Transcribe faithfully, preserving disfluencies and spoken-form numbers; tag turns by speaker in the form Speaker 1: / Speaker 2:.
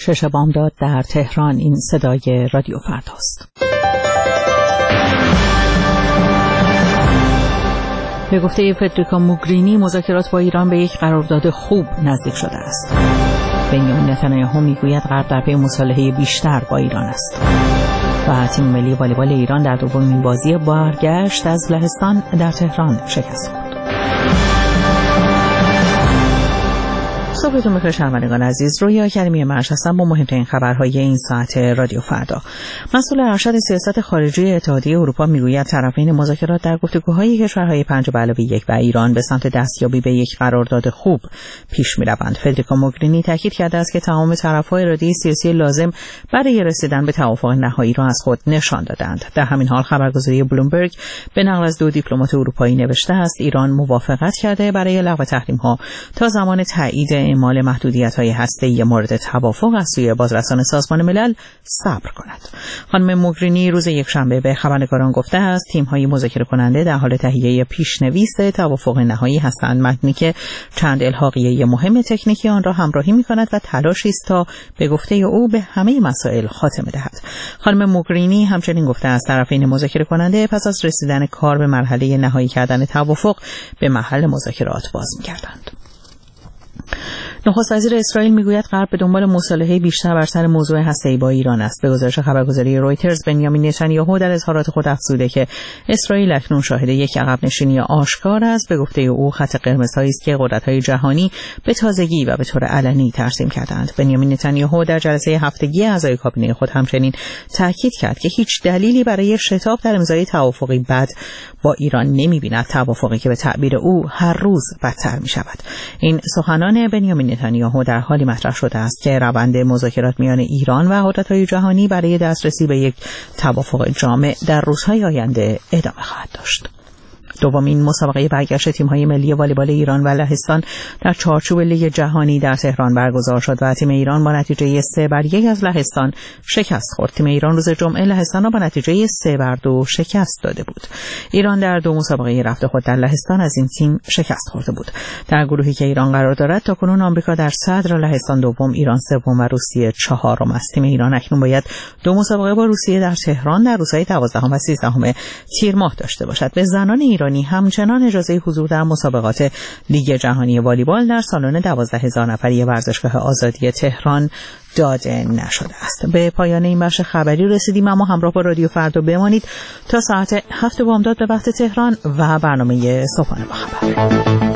Speaker 1: شش بامداد در تهران. این صدای رادیو فرداست. به گفته فدریکا موگرینی مذاکرات با ایران به یک قرارداد خوب نزدیک شده است. بنیامین نتانیاهو میگوید غرب در پی مصالحه بیشتر با ایران است. و تیم ملی والیبال ایران در دومین بازی برگشت از لهستان در تهران شکست خورد. صبحتون بخیر شنوندگان عزیز. رویا کریمی مرش هستم با مهمترین خبرهای این ساعت رادیو فردا. مسئول ارشد سیاست خارجی اتحادیه اروپا میگوید طرفین مذاکرات در گفتگوهای کشورهای پنج به علاوه یک و ایران به سمت دستیابی به یک قرارداد خوب پیش می‌روند. فدریکا موگرینی تاکید کرده است که تمام طرف‌ها اراده سیاسی لازم برای رسیدن به توافق نهایی را از خود نشان دادند. در همین حال خبرگزاری بلومبرگ به نقل از دو دیپلمات اروپایی نوشته است ایران موافقت کرده برای لغو تحریم‌ها تا زمان تایید اعمال محدودیت‌های هسته‌ای مورد توافق از سوی بازرسان سازمان ملل صبر کند. خانم موگرینی روز یکشنبه به خبرنگاران گفته است تیم‌های مذاکره کننده در حال تهیه پیش‌نویس توافق نهایی هستند، متنی که چند الحاقیه مهم تکنیکی آن را همراهی می‌کند و تلاشی است تا به گفته او به همه مسائل خاتمه دهد. خانم موگرینی همچنین گفته است طرفین مذاکره کننده پس از رسیدن کار به مرحله نهایی کردن توافق به محل مذاکرات باز می‌گردند. نخست وزیر اسرائیل میگوید غرب به دنبال مصالحه بیشتر بر سر موضوع هسته‌ای با ایران است. به گزارش خبرگزاری رویترز بنیامین نتانیاهو در اظهارات خود افزوده که اسرائیل اکنون شاهد یک عقب نشینی آشکار است. به گفته او خط قرمزهایی است که قدرت‌های جهانی به تازگی و به طور علنی ترسیم کردند. بنیامین نتانیاهو در جلسه هفتگی اعضای کابینه خود همچنین تاکید کرد که هیچ دلیلی برای شتاب در امضای توافقی بد با ایران نمی‌بیند، توافقی که به تعبیر او هر روز بدتر می‌شود. این سخنان بنیامین نتانیاهو در حالی مطرح شده است که روند مذاکرات میان ایران و قدرت‌های جهانی برای دسترسی به یک توافق جامع در روزهای آینده ادامه خواهد داشت. دومین مسابقه برگشت تیم‌های ملی والیبال ایران و لهستان در چارچوب لیگ جهانی در تهران برگزار شد و تیم ایران با نتیجه سه بر یک از لهستان شکست خورد. تیم ایران روز جمعه لهستان را با نتیجه سه بر دو شکست داده بود. ایران در دو مسابقه رفت خود در لهستان از این تیم شکست خورده بود. در گروهی که ایران قرار دارد تاکنون آمریکا در صدر، لهستان دوم، ایران سوم و روسیه چهارم است. تیم ایران اکنون باید دو مسابقه با روسیه در تهران در روزهای دوازدهم و سیزدهم تیر ماه داشته باشد. به زنان ایرانی همچنان اجازه حضور در مسابقات لیگ جهانی والیبال در سالن دوازده هزار نفری ورزشگاه آزادی تهران داده نشده است. به پایان این بخش خبری رسیدیم، اما همراه با رادیو فردا بمانید تا ساعت هفت بامداد به وقت تهران و برنامه صبحانه با خبر.